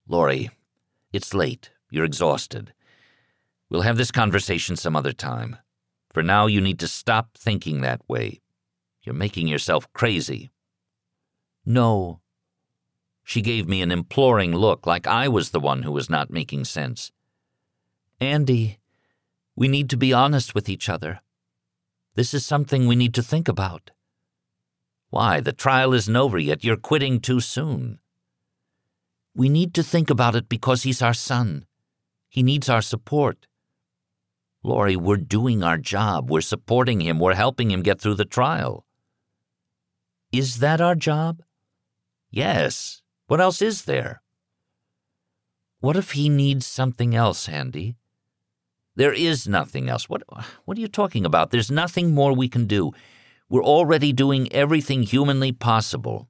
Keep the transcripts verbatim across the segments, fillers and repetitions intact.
Lori, it's late. You're exhausted. We'll have this conversation some other time. For now, you need to stop thinking that way. You're making yourself crazy. No. She gave me an imploring look, like I was the one who was not making sense. Andy, we need to be honest with each other. This is something we need to think about. Why? The trial isn't over yet. You're quitting too soon. We need to think about it because he's our son. He needs our support. Lori, we're doing our job. We're supporting him. We're helping him get through the trial. Is that our job? Yes. What else is there? What if he needs something else, Andy? There is nothing else. What, what are you talking about? There's nothing more we can do. We're already doing everything humanly possible.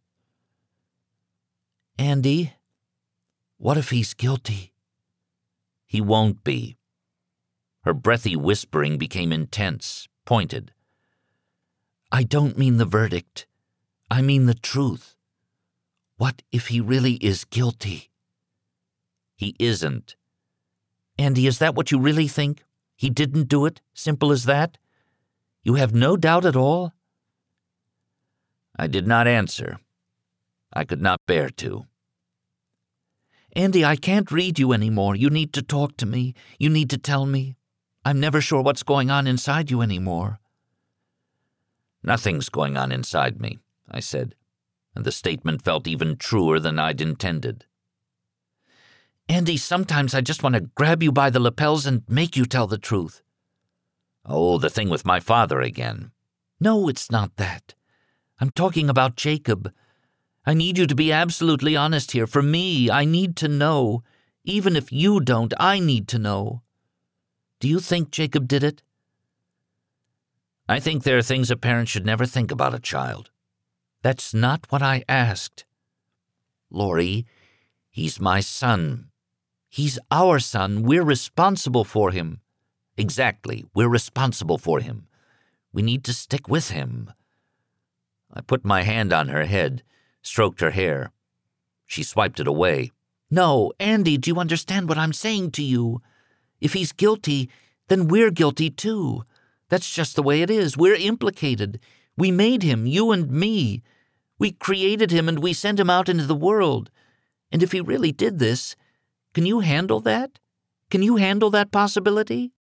Andy, what if he's guilty? He won't be. Her breathy whispering became intense, pointed. I don't mean the verdict. I mean the truth. What if he really is guilty? He isn't. Andy, is that what you really think? He didn't do it? Simple as that? You have no doubt at all? I did not answer. I could not bear to. Andy, I can't read you anymore. You need to talk to me. You need to tell me. I'm never sure what's going on inside you anymore. Nothing's going on inside me, I said, and the statement felt even truer than I'd intended. Andy, sometimes I just want to grab you by the lapels and make you tell the truth. Oh, the thing with my father again. No, it's not that. I'm talking about Jacob. I need you to be absolutely honest here. For me, I need to know. Even if you don't, I need to know. Do you think Jacob did it? I think there are things a parent should never think about a child. That's not what I asked. Lori, he's my son. He's our son. We're responsible for him. Exactly, we're responsible for him. We need to stick with him. I put my hand on her head, stroked her hair. She swiped it away. No, Andy, do you understand what I'm saying to you? If he's guilty, then we're guilty too. That's just the way it is. We're implicated. We made him, you and me. We created him and we sent him out into the world. And if he really did this, can you handle that? Can you handle that possibility?